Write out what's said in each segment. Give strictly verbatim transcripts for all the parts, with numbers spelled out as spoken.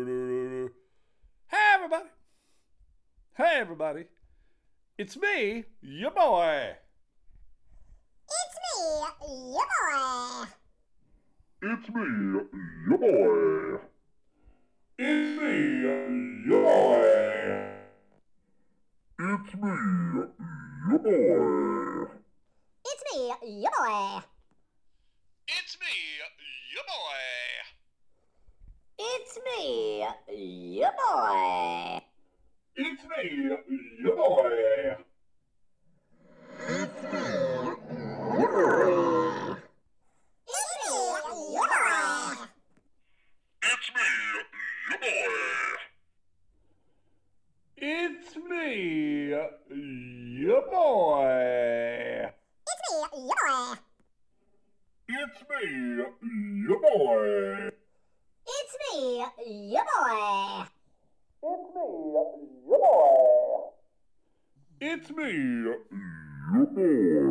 Hey everybody. Hey everybody. It's me, your boy. It's me, your boy. It's me, your boy. It's me, your boy. It's me, your boy. It's me, your boy. It's me, your boy. It's me, your boy. It's me, your boy. It's me, It's me, your boy. It's me, your boy. It's me, your boy. It's me, your boy. It's me, your boy. It's me, your boy. It's me, your boy.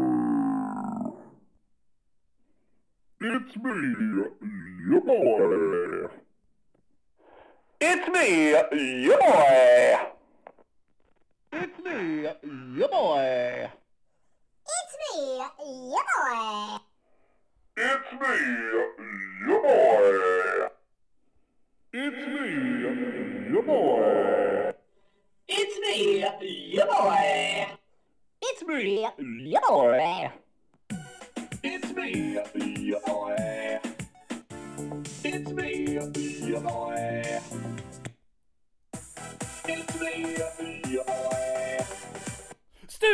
It's me, your boy. It's me, your boy. It's me, your boy. It's me, your boy. It's me, your boy. It's me, your boy. It's me, your boy. It's me, your boy. It's me, your boy. It's me, your boy. It's me, your boy. Stu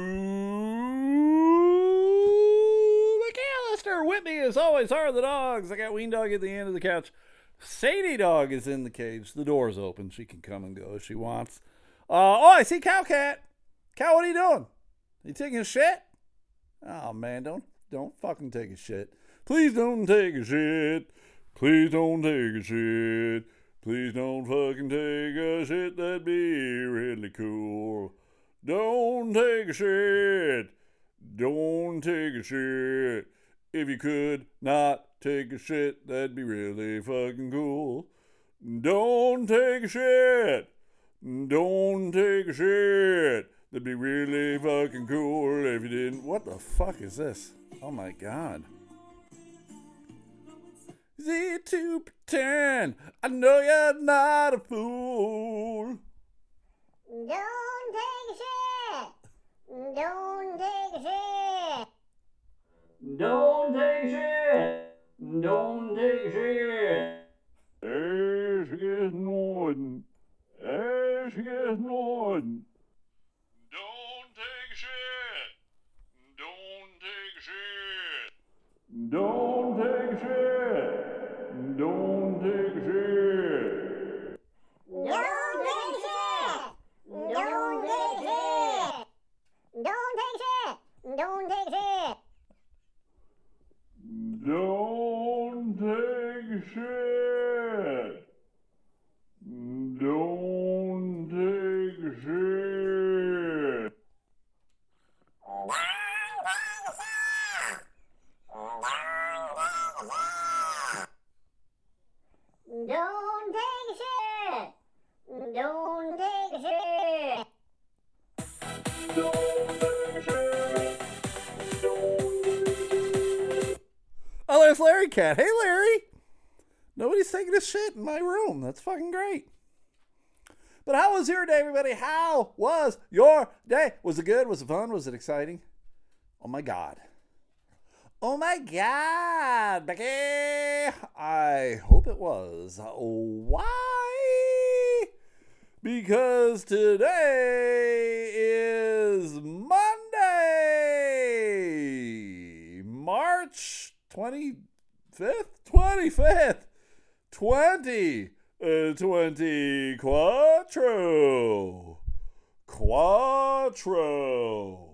McAllister with me as always are the dogs. I got Ween Dog at the end of the couch. Sadie Dog is in the cage. The door's open. She can come and go if she wants. Uh, oh, I see Cow Cat. Cow, what are you doing? You taking a shit? Oh, man, don't don't fucking take a shit. Please don't take a shit. Please don't take a shit. Please don't fucking take a shit. That'd be really cool. Don't take a shit. Don't take a shit. If you could not take a shit, that'd be really fucking cool. Don't take a shit. Don't take a shit. That'd be really fucking cool if you didn't. What the fuck is this? Oh my god. Z to pretend I know you're not a fool. Don't take a shit. Don't take a shit. Don't take shit. Don't take shit. There she gets Norton. There she gets Norton. Don't take shit. Don't take shit. Don't take shit. Don't take shit. Don't take shit. Don't take shit. Don't take shit. Don't take shit. Don't take shit. Don't take shit. Don't take shit. Don't take shit. Oh, there's Larry Cat. Hey, Larry. Nobody's taking a shit in my room. That's fucking great. But how was your day, everybody? How was your day? Was it good? Was it fun? Was it exciting? Oh, my God. Oh, my God, Becky. I hope it was. Why? Because today is Monday, March twenty-fifth, twenty-fifth, twenty, uh, twenty, Quattro, Quattro,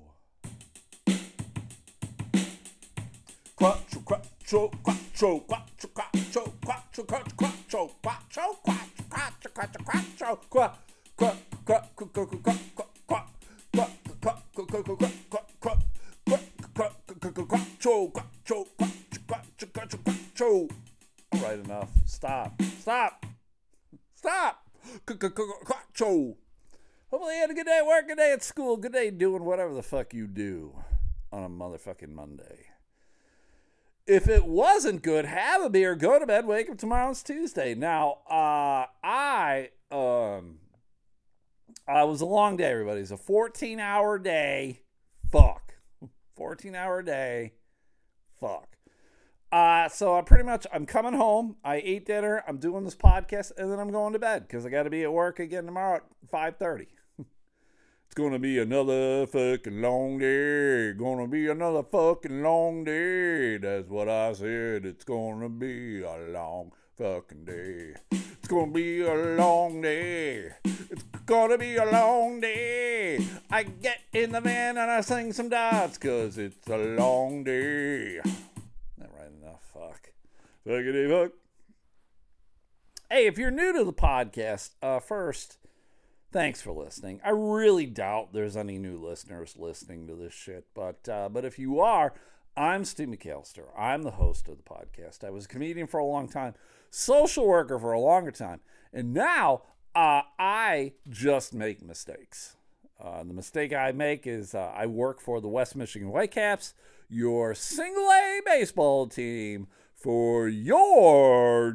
Quattro, Quattro, Quattro, Quattro, Quattro, Quattro, Quattro, Quattro, Quattro, Quattro, Quattro, Quattro, Quattro, Qua, qua, qua, qua, qua, qua, qua, qua, qua, qua, qua, qua, qua, qua, Quattro, Quattro, Quattro, Quattro, Quattro, Quattro. All right, enough. Stop. Stop. Stop. Quattro. Hopefully you had a good day at work, good day at school, good day doing whatever the fuck you do on a motherfucking Monday. If it wasn't good, have a beer, go to bed, wake up tomorrow. It's Tuesday. Now, uh, I, um, I was a long day, everybody. It's a fourteen-hour day. Fuck. fourteen-hour day. Fuck. Uh, so I pretty much, I'm coming home. I ate dinner. I'm doing this podcast, and then I'm going to bed because I got to be at work again tomorrow at five thirty. It's going to be another fucking long day. Going to be another fucking long day. That's what I said. It's going to be a long fucking day. It's going to be a long day. It's going to be a long day. I get in the van and I sing some dots because it's a long day. Not right enough. Fuck. Fuckity fuck. Hey, if you're new to the podcast, uh, first, thanks for listening. I really doubt there's any new listeners listening to this shit, but uh, but if you are, I'm Stu McAllister. I'm the host of the podcast. I was a comedian for a long time, social worker for a longer time, and now uh, I just make mistakes. Uh, the mistake I make is uh, I work for the West Michigan Whitecaps, your single-A baseball team for your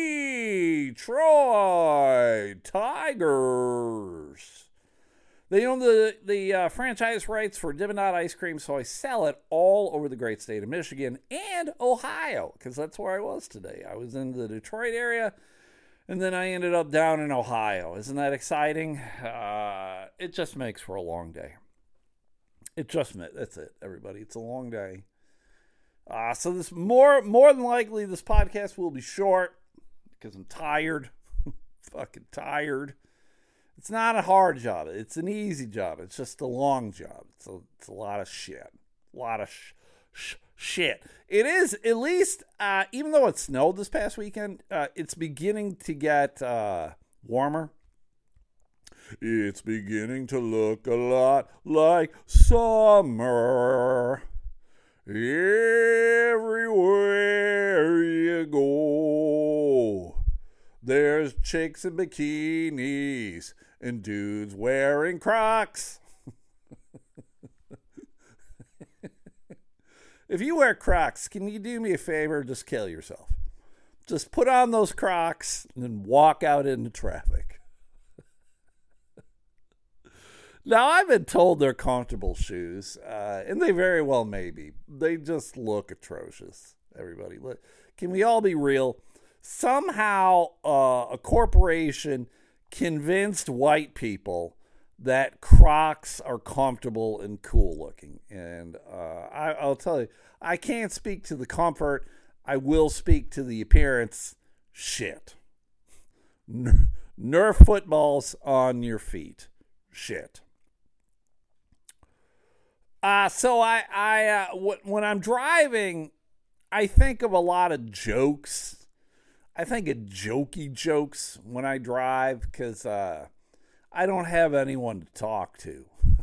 Detroit Tigers. They own the, the uh, franchise rights for Dippin' Dot ice cream, so I sell it all over the great state of Michigan and Ohio, because that's where I was today. I was in the Detroit area, and then I ended up down in Ohio. Isn't that exciting? Uh, it just makes for a long day. It just, that's it, everybody. It's a long day. Uh, so this more more than likely this podcast will be short because I'm tired. Fucking tired. It's not a hard job. It's an easy job. It's just a long job. It's a, it's a lot of shit. A lot of sh- sh- shit. It is, at least, uh, even though it snowed this past weekend, uh, it's beginning to get uh, warmer. It's beginning to look a lot like summer. Everywhere you go, there's chicks in bikinis and dudes wearing Crocs. If you wear Crocs, can you do me a favor? Just kill yourself. Just put on those Crocs and then walk out into traffic. Now, I've been told they're comfortable shoes, uh, and they very well may be. They just look atrocious, everybody. Look, can we all be real? Somehow, uh, a corporation convinced white people that Crocs are comfortable and cool looking. And uh, I, I'll tell you, I can't speak to the comfort. I will speak to the appearance. Shit. Ner- Nerf footballs on your feet. Shit. Uh, so I, I, uh, w- when I'm driving, I think of a lot of jokes. I think of jokey jokes when I drive because uh, I don't have anyone to talk to.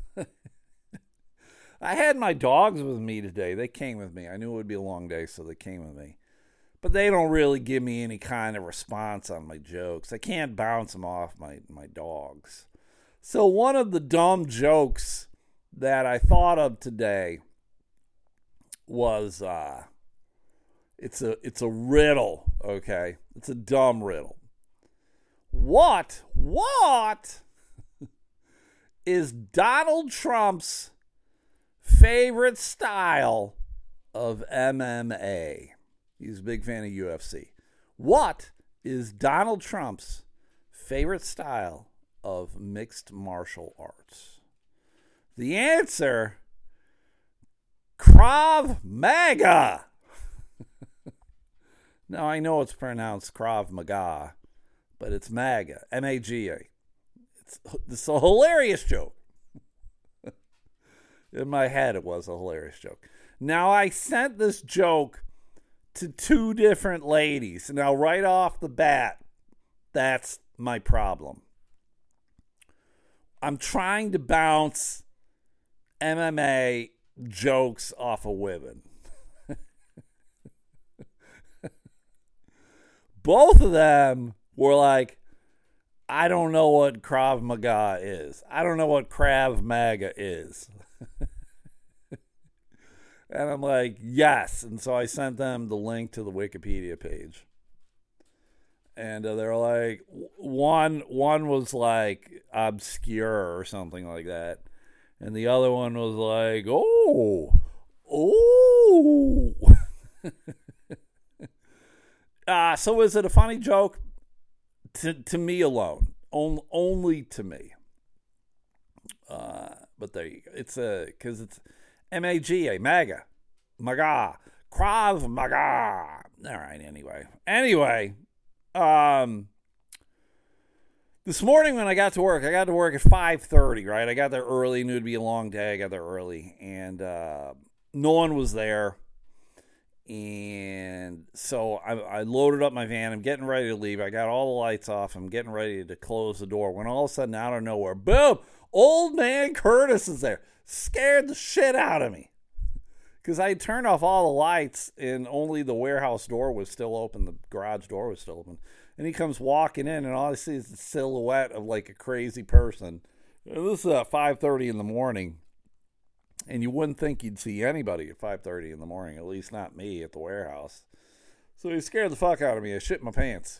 I had my dogs with me today. They came with me. I knew it would be a long day, so they came with me. But they don't really give me any kind of response on my jokes. I can't bounce them off my, my dogs. So one of the dumb jokes that I thought of today was uh, it's a it's a riddle, okay? It's a dumb riddle. What what is Donald Trump's favorite style of M M A? He's a big fan of U F C. What is Donald Trump's favorite style of mixed martial arts? The answer, Krav Maga. Now, I know it's pronounced Krav Maga, but it's MAGA, M A G A. It's, it's a hilarious joke. In my head, it was a hilarious joke. Now, I sent this joke to two different ladies. Now, right off the bat, that's my problem. I'm trying to bounce M M A jokes off of women. Both of them were like, I don't know what Krav Maga is. I don't know what Krav Maga is. And I'm like, yes. And so I sent them the link to the Wikipedia page. And uh, they're like, one one was like obscure or something like that. And the other one was like, oh, oh. uh, so is it a funny joke? To, to me alone. On, only to me. Uh, but there you go. It's a, because it's M A G A, MAGA. Maga. Krav Maga. All right, anyway. Anyway. Um, this morning when I got to work, I got to work at five thirty, right? I got there early, knew it'd be a long day. I got there early, and uh, no one was there. And so I, I loaded up my van. I'm getting ready to leave. I got all the lights off. I'm getting ready to close the door when all of a sudden, out of nowhere, boom, old man Curtis is there. Scared the shit out of me. Because I turned off all the lights and only the warehouse door was still open. The garage door was still open. And he comes walking in and all I see is the silhouette of like a crazy person. And this is at five thirty in the morning. And you wouldn't think you'd see anybody at five thirty in the morning. At least not me at the warehouse. So he scared the fuck out of me. I shit my pants.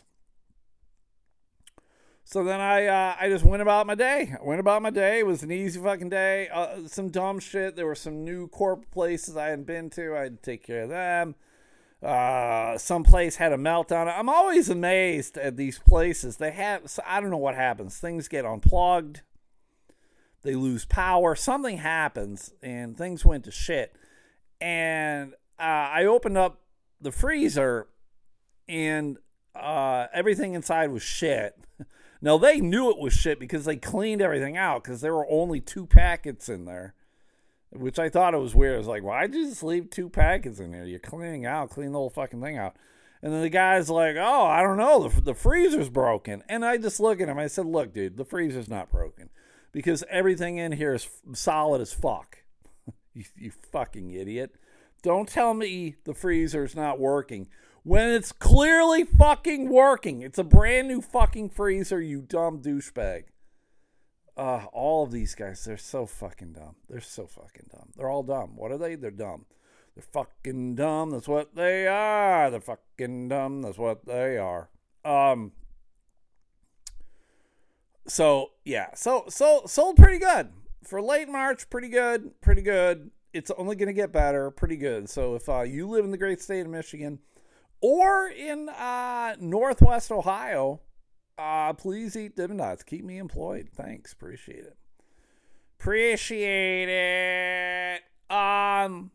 So then I uh, I just went about my day. I went about my day. It was an easy fucking day. Uh, some dumb shit. There were some new corporate places I hadn't been to. I had to take care of them. Uh, some place had a meltdown. I'm always amazed at these places. They have, I don't know what happens. Things get unplugged. They lose power. Something happens and things went to shit. And uh, I opened up the freezer and uh, everything inside was shit. Now, they knew it was shit because they cleaned everything out because there were only two packets in there, which I thought it was weird. I was like, why'd you just leave two packets in here? You're cleaning out, clean the whole fucking thing out. And then the guy's like, oh, I don't know. The, the freezer's broken. And I just look at him. I said, look, dude, the freezer's not broken because everything in here is f- solid as fuck. you, you fucking idiot. Don't tell me the freezer's not working when it's clearly fucking working. It's a brand new fucking freezer, you dumb douchebag. Uh, all of these guys, they're so fucking dumb. They're so fucking dumb. They're all dumb. What are they? They're dumb. They're fucking dumb. That's what they are. They're fucking dumb. That's what they are. Um. So, yeah. So, so, sold pretty good. For late March, pretty good. Pretty good. It's only going to get better. Pretty good. So, if uh, you live in the great state of Michigan or in uh, Northwest Ohio, Uh, please eat Dippin' Dots. Keep me employed. Thanks. Appreciate it. Appreciate it. Um,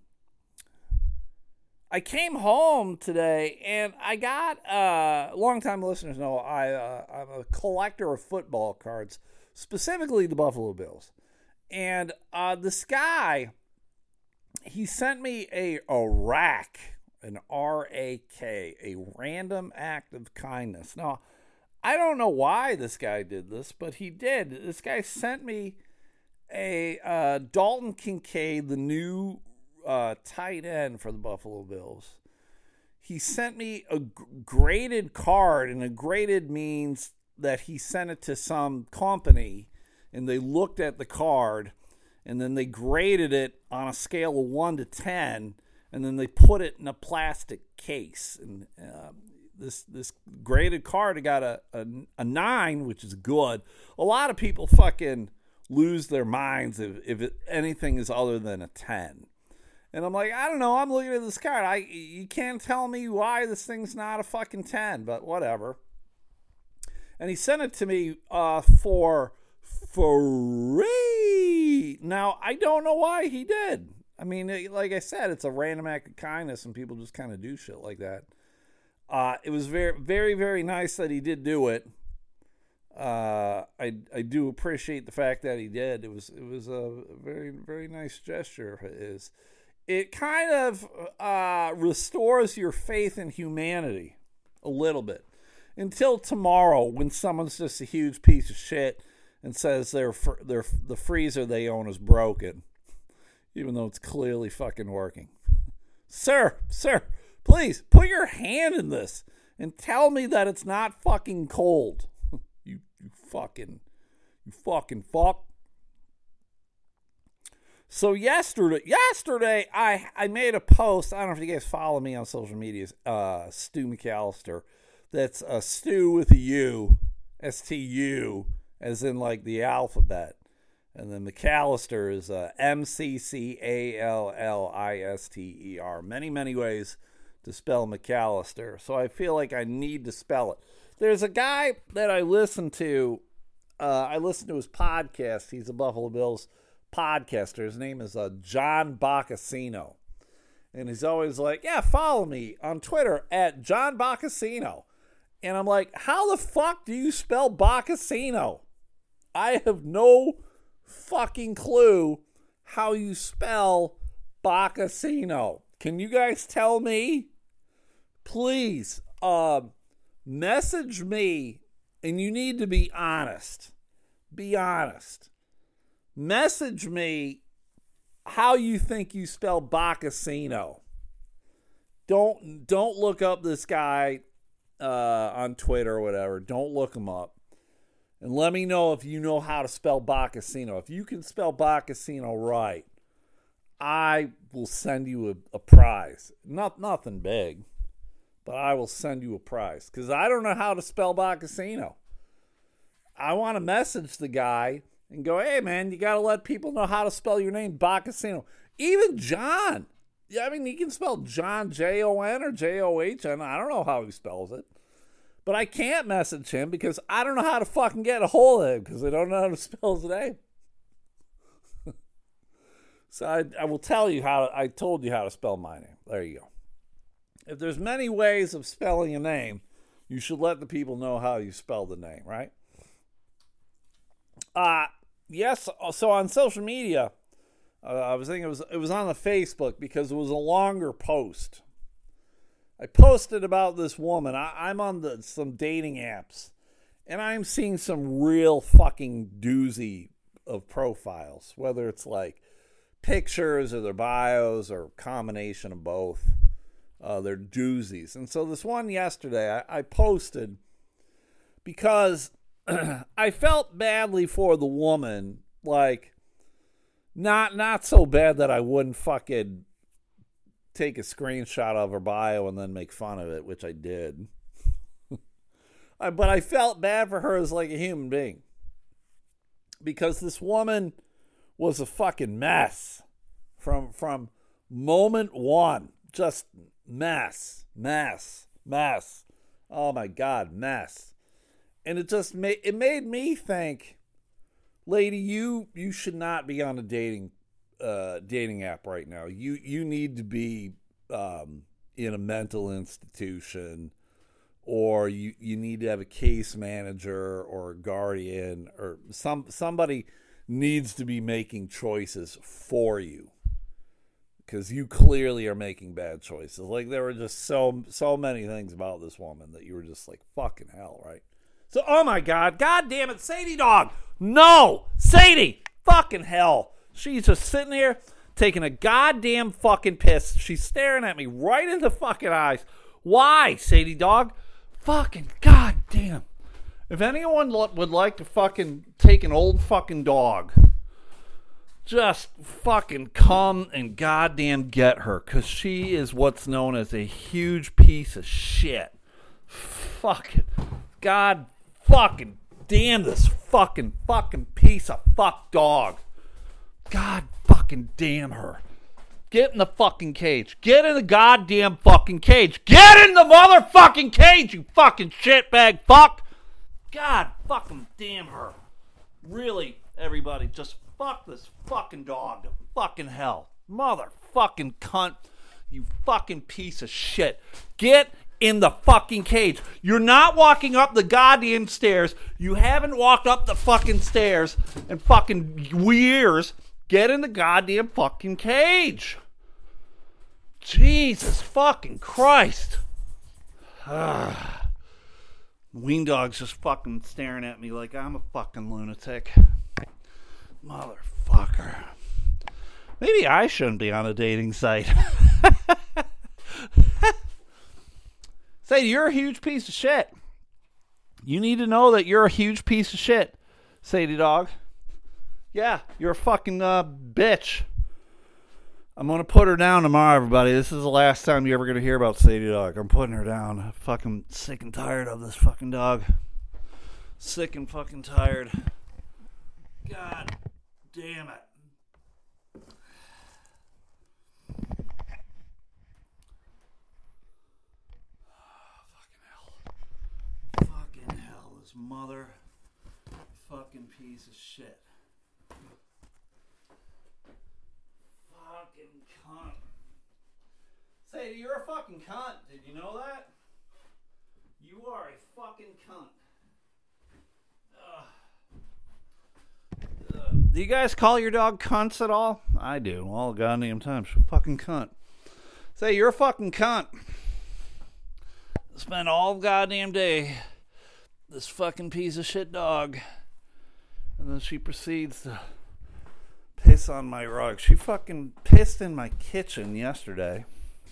I came home today and I got, uh, long-time listeners know I, uh, I'm a collector of football cards, specifically the Buffalo Bills. And uh, this guy, he sent me a, a rack, an R A K, a random act of kindness. Now, I don't know why this guy did this, but he did. This guy sent me a uh, Dalton Kincaid, the new uh, tight end for the Buffalo Bills. He sent me a g- graded card, and a graded means that he sent it to some company, and they looked at the card, and then they graded it on a scale of one to ten, and then they put it in a plastic case. And uh, This this graded card got a, a a nine, which is good. A lot of people fucking lose their minds if, if it, anything is other than a ten. And I'm like, I don't know. I'm looking at this card. I you can't tell me why this thing's not a fucking ten, but whatever. And he sent it to me uh, for free. Now, I don't know why he did. I mean, like I said, it's a random act of kindness, and people just kind of do shit like that. Uh, it was very, very, very nice that he did do it. Uh, I I do appreciate the fact that he did. It was it was a very, very nice gesture of his. It kind of uh, restores your faith in humanity a little bit until tomorrow when someone's just a huge piece of shit and says their their the freezer they own is broken, even though it's clearly fucking working. Sir, sir. Please, put your hand in this and tell me that it's not fucking cold. you, you fucking, you fucking fuck. So yesterday, yesterday I, I made a post. I don't know if you guys follow me on social media. Uh, Stu McAllister. That's a Stu with a U, S T U, as in like the alphabet. And then McAllister is uh, M C C A L L I S T E R. Many, many ways to spell McAllister. So I feel like I need to spell it. There's a guy that I listen to. Uh, I listen to his podcast. He's a Buffalo Bills podcaster. His name is uh, John Boccacino. And he's always like, yeah, follow me on Twitter at John Boccacino. And I'm like, how the fuck do you spell Boccacino? I have no fucking clue how you spell Boccacino. Can you guys tell me? Please, uh, message me, and you need to be honest. Be honest. Message me how you think you spell Boccacino. Don't don't look up this guy uh, on Twitter or whatever. Don't look him up. And let me know if you know how to spell Boccacino. If you can spell Boccacino right, I will send you a, a prize. Not nothing big, but I will send you a prize. Because I don't know how to spell Boccacino. I want to message the guy and go, hey, man, you got to let people know how to spell your name, Boccacino. Even John. Yeah, I mean, he can spell John, J O N or J O H N. I don't know how he spells it. But I can't message him because I don't know how to fucking get a hold of him because I don't know how to spell his name. So I, I will tell you how, I told you how to spell my name. There you go. If there's many ways of spelling a name, you should let the people know how you spell the name, right? Uh, yes, so on social media, uh, I was thinking it was, it was on the Facebook because it was a longer post. I posted about this woman. I, I'm on the, some dating apps, and I'm seeing some real fucking doozy of profiles, whether it's like pictures or their bios or a combination of both. Uh, they're doozies. And so this one yesterday I, I posted because I felt badly for the woman. Like, not not so bad that I wouldn't fucking take a screenshot of her bio and then make fun of it, which I did. I, but I felt bad for her as like a human being. Because this woman was a fucking mess from from moment one. Just mess, mess, mess. Oh my God, mess. And it just made it made me think, lady, you you should not be on a dating uh, dating app right now. You you need to be um, in a mental institution, or you, you need to have a case manager or a guardian, or some somebody needs to be making choices for you, because you clearly are making bad choices. Like, there were just so so many things about this woman that you were just like, fucking hell, right? So, oh my God, God damn it, Sadie dog, no, Sadie, fucking hell. She's just sitting here taking a goddamn fucking piss. She's staring at me right in the fucking eyes. Why, Sadie dog? Fucking goddamn. If anyone would like to fucking take an old fucking dog, just fucking come and goddamn get her, because she is what's known as a huge piece of shit. Fucking God fucking damn this fucking fucking piece of fuck dog. God fucking damn her. Get in the fucking cage. Get in the goddamn fucking cage. Get in the motherfucking cage, you fucking shitbag fuck. God fucking damn her. Really, everybody, just fuck this fucking dog to fucking hell. Motherfucking cunt. You fucking piece of shit. Get in the fucking cage. You're not walking up the goddamn stairs. You haven't walked up the fucking stairs in fucking years. Get in the goddamn fucking cage. Jesus fucking Christ. Ween dog's just fucking staring at me like I'm a fucking lunatic. Motherfucker. Maybe I shouldn't be on a dating site. Say, you're a huge piece of shit. You need to know that you're a huge piece of shit, Sadie Dog. Yeah, you're a fucking uh, bitch. I'm going to put her down tomorrow, everybody. This is the last time you're ever going to hear about Sadie Dog. I'm putting her down. I'm fucking sick and tired of this fucking dog. Sick and fucking tired. God damn it. Fucking hell, this mother fucking piece of shit. Fucking cunt. Sadie, you're a fucking cunt. Did you know that? You are a fucking cunt. Ugh. Ugh. Do you guys call your dog cunts at all? I do, all goddamn time. She's a fucking cunt. Say, you're a fucking cunt. Spend all goddamn day this fucking piece of shit dog. And then she proceeds to piss on my rug. She fucking pissed in my kitchen yesterday.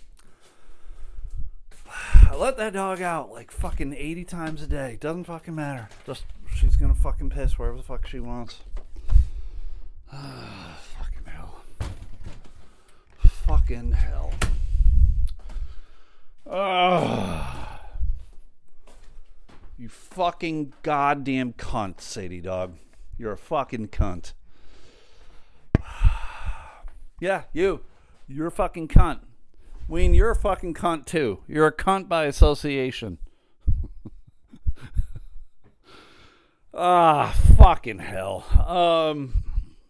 I let that dog out like fucking eighty times a day. Doesn't fucking matter. Just she's gonna fucking piss wherever the fuck she wants. Fucking hell. Fucking hell. Ugh. You fucking goddamn cunt, Sadie Dog. You're a fucking cunt. Yeah, you. You're a fucking cunt. Wayne, you're a fucking cunt too. You're a cunt by association. Ah, fucking hell. Um.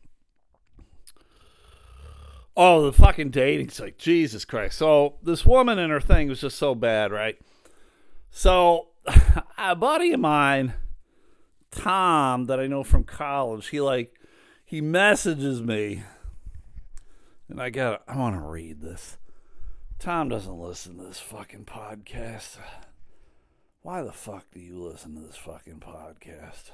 Oh, the fucking dating site. Jesus Christ. So, this woman and her thing was just so bad, right? So, a buddy of mine, Tom, that I know from college, he like, he messages me. And I got I want to read this. Tom doesn't listen to this fucking podcast. Why the fuck do you listen to this fucking podcast?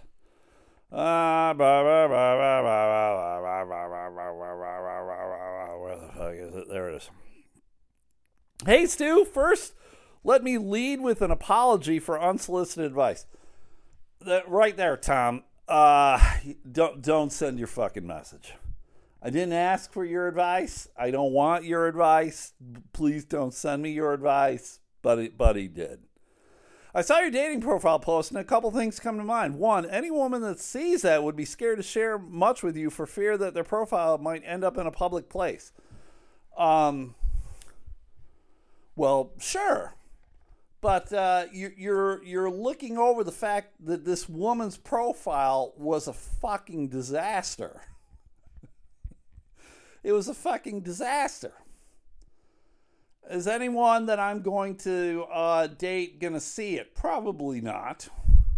Where the fuck is it? There it is. Hey, Stu, first, let me lead with an apology for unsolicited advice. That right there, Tom. Uh, don't don't send your fucking message. I didn't ask for your advice. I don't want your advice. Please don't send me your advice. But it, but he did. I saw your dating profile post, and a couple things come to mind. One, any woman that sees that would be scared to share much with you for fear that their profile might end up in a public place. Um. Well, sure. But uh, you, you're you're looking over the fact that this woman's profile was a fucking disaster. It was a fucking disaster. Is anyone that I'm going to uh, date going to see it? Probably not.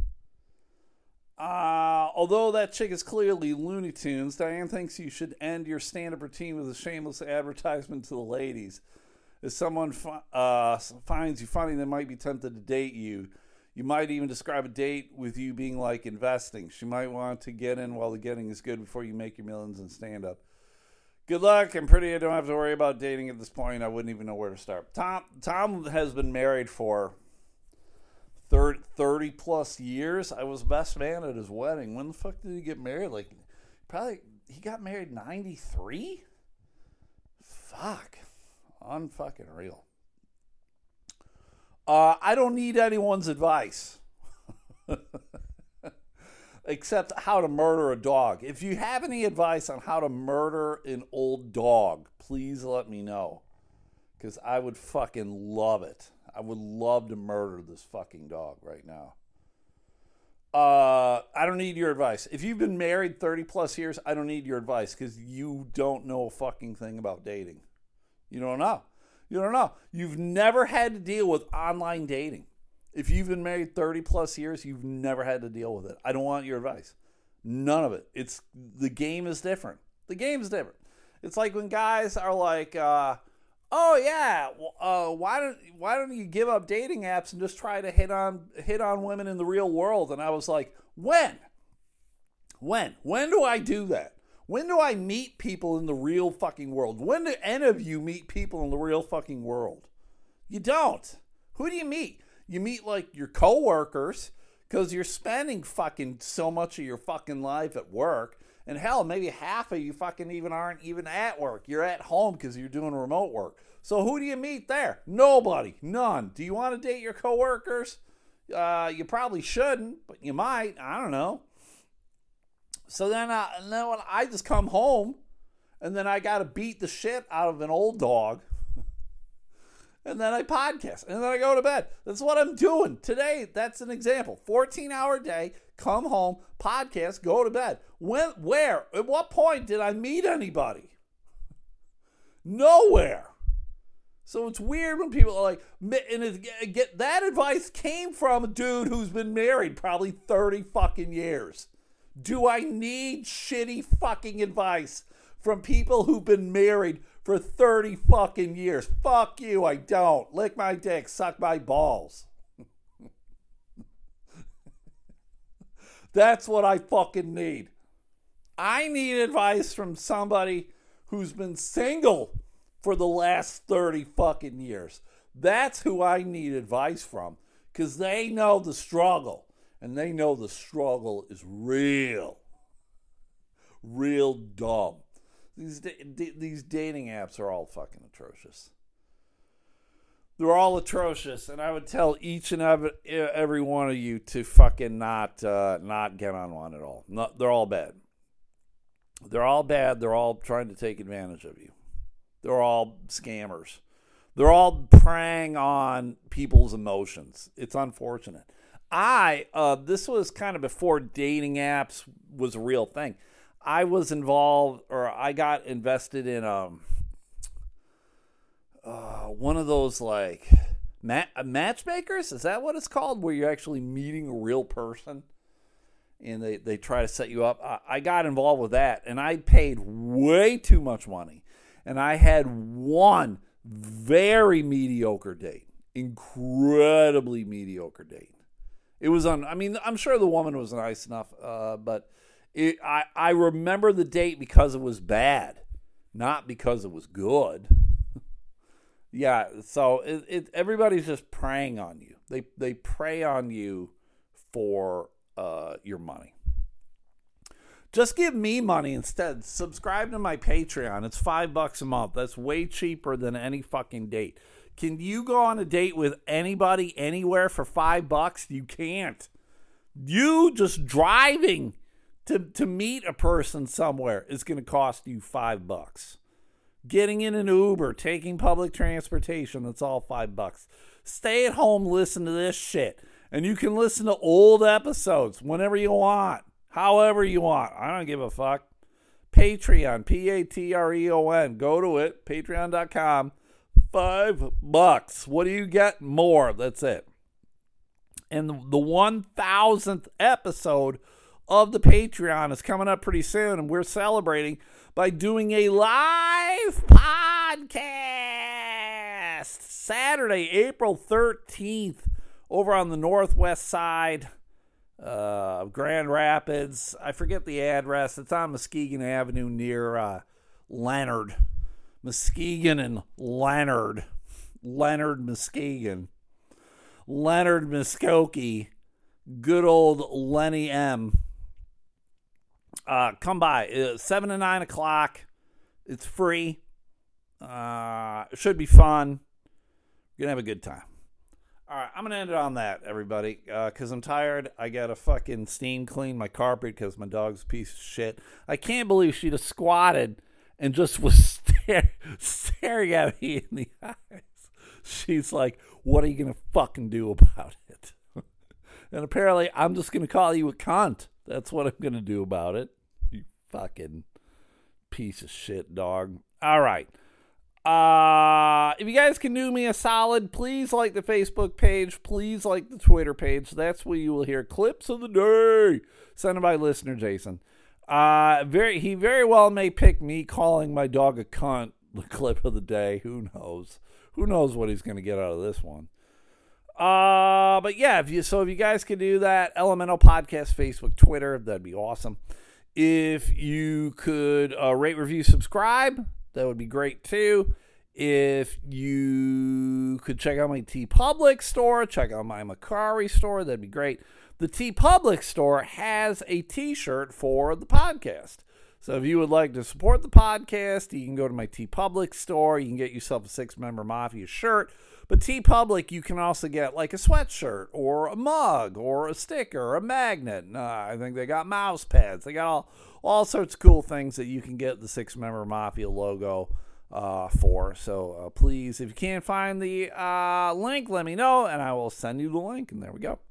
Uh, although that chick is clearly Looney Tunes, Diane thinks you should end your stand-up routine with a shameless advertisement to the ladies. If someone fi- uh, finds you funny, they might be tempted to date you. You might even describe a date with you being like investing. She might want to get in while the getting is good before you make your millions in stand-up. Good luck. I'm pretty. I don't have to worry about dating at this point. I wouldn't even know where to start. Tom Tom has been married for thirty, thirty plus years. I was best man at his wedding. When the fuck did he get married? Like, probably, he got married ninety-three? Fuck. Unfucking real. Uh, I don't need anyone's advice. Except how to murder a dog. If you have any advice on how to murder an old dog, please let me know. Because I would fucking love it. I would love to murder this fucking dog right now. Uh, I don't need your advice. If you've been married thirty plus years, I don't need your advice because you don't know a fucking thing about dating. You don't know. You don't know. You've never had to deal with online dating. If you've been married thirty plus years, you've never had to deal with it. I don't want your advice. None of it. It's the game is different. The game is different. It's like when guys are like, uh, "Oh yeah, uh, why don't why don't you give up dating apps and just try to hit on hit on women in the real world?" And I was like, "When? When? When do I do that? When do I meet people in the real fucking world? When do any of you meet people in the real fucking world? You don't. Who do you meet? You meet like your coworkers because you're spending fucking so much of your fucking life at work. And hell, maybe half of you fucking even aren't even at work. You're at home because you're doing remote work. So who do you meet there? Nobody. None. Do you want to date your coworkers? Uh, you probably shouldn't, but you might. I don't know. So then, uh, and then when I just come home, and then I got to beat the shit out of an old dog. And then I podcast. And then I go to bed. That's what I'm doing today. That's an example. fourteen-hour day, come home, podcast, go to bed. When, where? At what point did I meet anybody? Nowhere. So it's weird when people are like, and it, get that advice came from a dude who's been married probably thirty fucking years. Do I need shitty fucking advice from people who've been married for thirty fucking years? Fuck you, I don't. Lick my dick, suck my balls. That's what I fucking need. I need advice from somebody who's been single for the last thirty fucking years. That's who I need advice from, because they know the struggle, and they know the struggle is real. Real dumb. These these dating apps are all fucking atrocious. They're all atrocious, and I would tell each and every, every one of you to fucking not uh, not get on one at all. No, they're all bad. They're all bad. They're all trying to take advantage of you. They're all scammers. They're all preying on people's emotions. It's unfortunate. I uh, this was kind of before dating apps was a real thing. I was involved, or I got invested in um, uh, one of those like ma- matchmakers. Is that what it's called? Where you're actually meeting a real person, and they, they try to set you up. I, I got involved with that, and I paid way too much money, and I had one very mediocre date, incredibly mediocre date. It was on. I mean, I'm sure the woman was nice enough, uh, but. It, I, I remember the date because it was bad, not because it was good. Yeah, so it, it everybody's just preying on you. They they prey on you for uh, your money. Just give me money instead. Subscribe to my Patreon. It's five bucks a month. That's way cheaper than any fucking date. Can you go on a date with anybody anywhere for five bucks? You can't. You just driving To to meet a person somewhere is going to cost you five bucks. Getting in an Uber, taking public transportation, that's all five bucks. Stay at home, listen to this shit. And you can listen to old episodes whenever you want, however you want. I don't give a fuck. Patreon, P A T R E O N. Go to it, patreon dot com. Five bucks. What do you get? More. That's it. And the one thousandth episode of the Patreon is coming up pretty soon, and we're celebrating by doing a live podcast Saturday, April thirteenth, over on the northwest side uh, of Grand Rapids. I forget the address. It's on Muskegon Avenue near uh, Leonard. Muskegon and Leonard. Leonard, Muskegon. Leonard Muskogee. Good old Lenny M. Uh, come by. Uh, seven to nine o'clock. It's free. Uh, it should be fun. You're going to have a good time. All right, I'm going to end it on that, everybody, because uh, I'm tired. I got to fucking steam clean my carpet because my dog's a piece of shit. I can't believe she just squatted and just was stare, staring at me in the eyes. She's like, what are you going to fucking do about it? And apparently, I'm just going to call you a cunt. That's what I'm going to do about it. You fucking piece of shit, dog. All right. Uh, if you guys can do me a solid, please like the Facebook page. Please like the Twitter page. That's where you will hear clips of the day. Sent by listener Jason. Uh, very he very well may pick me calling my dog a cunt, the clip of the day. Who knows? Who knows what he's going to get out of this one? Uh, but yeah, if you so if you guys could do that, Elemental Podcast, Facebook, Twitter, that'd be awesome. If you could uh, rate, review, subscribe, that would be great too. If you could check out my TeePublic store, check out my Macari store, that'd be great. the TeePublic store has a t-shirt for the podcast. So if you would like to support the podcast, you can go to my TeePublic store. You can get yourself a six-member Mafia shirt. But TeePublic, you can also get like a sweatshirt or a mug or a sticker or a magnet. Uh, I think they got mouse pads. They got all, all sorts of cool things that you can get the six-member Mafia logo uh, for. So uh, please, if you can't find the uh, link, let me know, and I will send you the link. And there we go.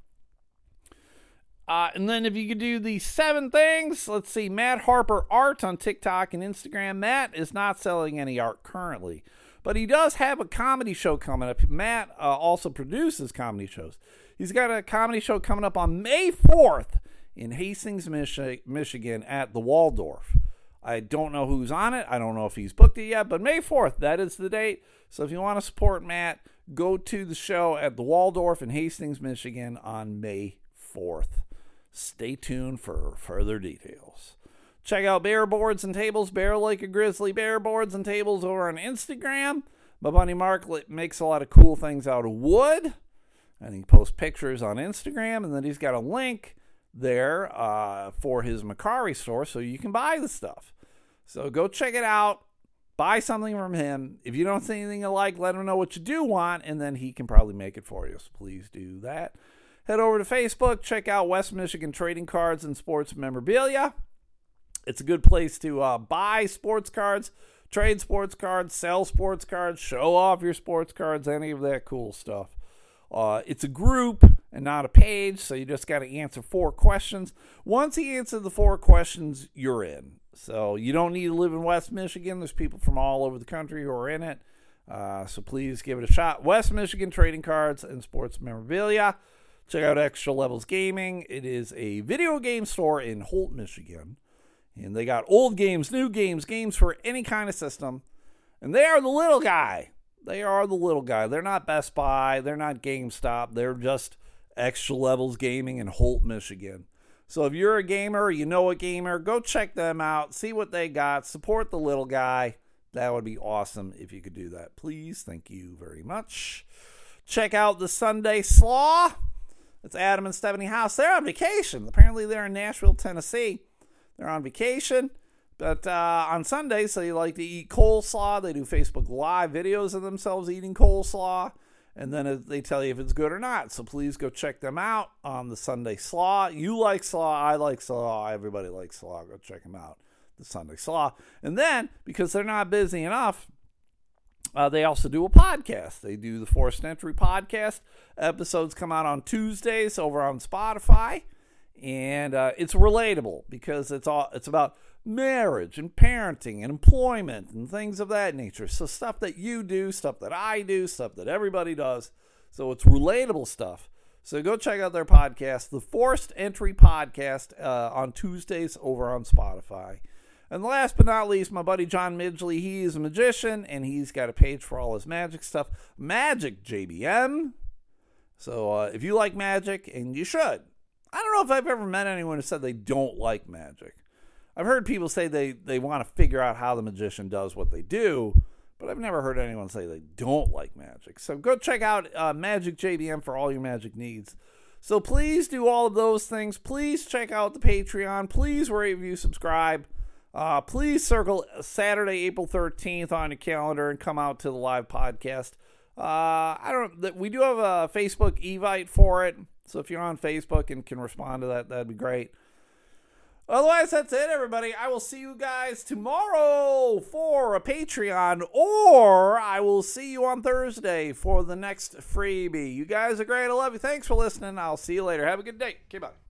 Uh, and then if you could do the seven things, let's see, Matt Harper Art on TikTok and Instagram. Matt is not selling any art currently, but he does have a comedy show coming up. Matt uh, also produces comedy shows. He's got a comedy show coming up on May fourth in Hastings, Michi- Michigan at the Waldorf. I don't know who's on it. I don't know if he's booked it yet, but May fourth, that is the date. So if you want to support Matt, go to the show at the Waldorf in Hastings, Michigan on May fourth. Stay tuned for further details. Check out Bear Boards and Tables, Bear Like a Grizzly Bear Boards and Tables over on Instagram. My buddy Mark makes a lot of cool things out of wood, and he posts pictures on Instagram, and then he's got a link there uh, for his Macari store so you can buy the stuff. So go check it out. Buy something from him. If you don't see anything you like, let him know what you do want, and then he can probably make it for you. So please do that. Head over to Facebook, check out West Michigan Trading Cards and Sports Memorabilia. It's a good place to uh, buy sports cards, trade sports cards, sell sports cards, show off your sports cards, any of that cool stuff. Uh, it's a group and not a page, so you just got to answer four questions. Once you answer the four questions, you're in. So you don't need to live in West Michigan. There's people from all over the country who are in it. Uh, so please give it a shot. West Michigan Trading Cards and Sports Memorabilia. Check out Extra Levels Gaming. It is a video game store in Holt, Michigan. And they got old games, new games, games for any kind of system. And they are the little guy. They are the little guy. They're not Best Buy. They're not GameStop. They're just Extra Levels Gaming in Holt, Michigan. So if you're a gamer, you know a gamer, go check them out. See what they got. Support the little guy. That would be awesome if you could do that. Please. Thank you very much. Check out the Sunday Slaw. It's Adam and Stephanie House. They're on vacation. Apparently they're in Nashville, Tennessee. They're on vacation. But uh, on Sundays, they like to eat coleslaw. They do Facebook Live videos of themselves eating coleslaw. And then they tell you if it's good or not. So please go check them out on the Sunday Slaw. You like slaw. I like slaw. Everybody likes slaw. Go check them out. The Sunday Slaw. And then, because they're not busy enough, Uh, they also do a podcast. They do the Forced Entry podcast. Episodes come out on Tuesdays over on Spotify. And uh, it's relatable because it's all it's about marriage and parenting and employment and things of that nature. So stuff that you do, stuff that I do, stuff that everybody does. So it's relatable stuff. So go check out their podcast, the Forced Entry Podcast, uh, on Tuesdays over on Spotify. And last but not least, my buddy John Midgley, he is a magician, and he's got a page for all his magic stuff, Magic J B M. So uh, if you like magic, and you should. I don't know if I've ever met anyone who said they don't like magic. I've heard people say they, they want to figure out how the magician does what they do, but I've never heard anyone say they don't like magic. So go check out uh, Magic J B M for all your magic needs. So please do all of those things. Please check out the Patreon. Please rate, review, subscribe. Uh, please circle Saturday, April thirteenth on your calendar and come out to the live podcast. Uh, I don't. We do have a Facebook Evite for it, so if you're on Facebook and can respond to that, that'd be great. Otherwise, that's it, everybody. I will see you guys tomorrow for a Patreon, or I will see you on Thursday for the next freebie. You guys are great. I love you. Thanks for listening. I'll see you later. Have a good day. Okay, bye.